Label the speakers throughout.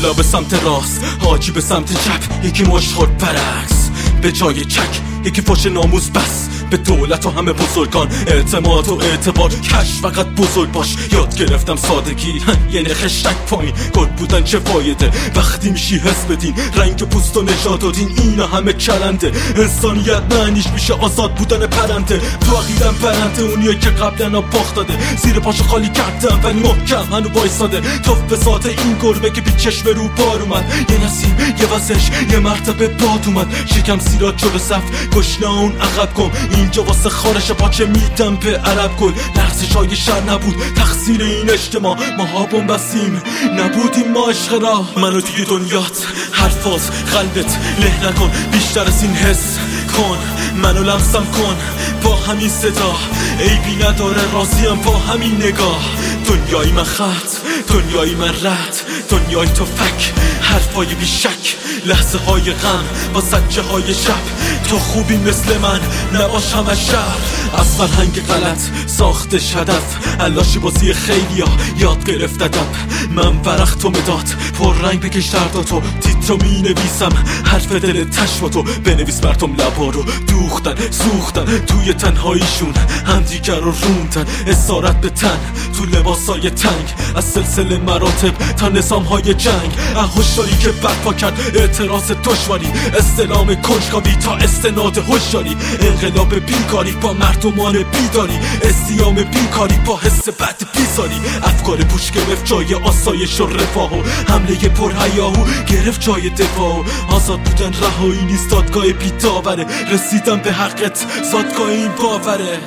Speaker 1: بالا به سمت راست، حاجی به سمت چپ، یکی مشت خورد برعکس به جای چک، یکی فوش ناموس بس به دولت و همه بزرگان. اعتماد و اعتبار کش، فقط بزرگ باش. یاد گرفتم سادگی یعنی خشتک پایین. گل بودن چه فایده وقتی میشی حس بدین، رنگ پوست و نژاد و دین اینا همه چرنده. انسانیت معنیش میشه آزاد بودن پرنده. تو عقیدم پرنده اونیه که قبلا باخت داده، زیر پاشو خالی کردم ولی محکم هنو وایساده. توف به ذات این گربه که بی چشم رو بار اومد، یه نسیم یه وزش یه مرتبه باد اومد. شکم سیراد جلو صف، گشنه اون عقب کن. اینجا واسه خارش پاچه میدم به عرب گل. لرزش های شر نبود تقصیر این اجتماع، ما ها بومبستیم نبودیم ما عشق را. منو توی دنیات حرفاز قلبت له نکن، بیشتر از این حس کن، منو لمسم کن با همین صدا. عیبی نداره راضیم با همین نگاه. دنیای من خط، دنیای من رد، دنیای تو فک، حرفای بی شک، لحظه های غم با سجه های شب. تو خوبی مثل من نباش همه شب. از فرهنگ غلط ساختش هدف، علاشی بازی خیلی ها یاد گرفت ادب. من ورق تو مداد پر رنگ بکش درداتو، تیترو می نویسم حرف دل تشواتو. بنویس برتم لبا رو دوختن سوختن توی تنهاییشون، همدیگر رو روندن اسارت به تن تو لباسای تنگ. از سلسله مراتب تا نظام های جنگ، هشداری که برپا کرد اعتراض دشواری، استلام کنجکاوی تا استناد هوشیاری. انقلاب بیکاری با مردمان بیداری، استیام بیکاری با حس بد بیزاری. افکار پوش گرفت جای آسایش و رفاه و حمله پرهیاهو گرفت جای دفاع. آزاد بودن رهایی نیست دادگاه بی‌داوره، رسیدم به حقت زادگاه این باوره.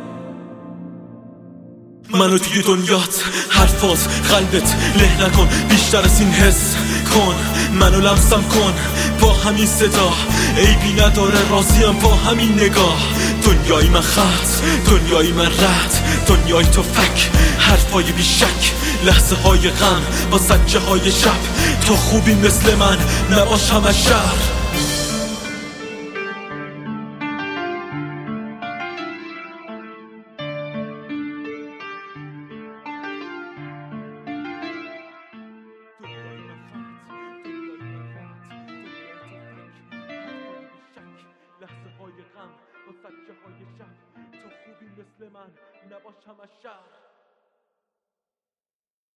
Speaker 1: منو توی دنیات حرفاز قلبت له نکن، بیشتر از این حس کن، منو لمسم کن با همین صدا. عیبی نداره راضیم با همین نگاه. دنیای من خط، دنیای من رد، دنیای تو فک، حرفای بی شک، لحظه های غم با سجه های شب. تو خوبی مثل من نباش همه شب. لحظه های غم با سجه های شب. تو خوبی مثل من نباش همه شب.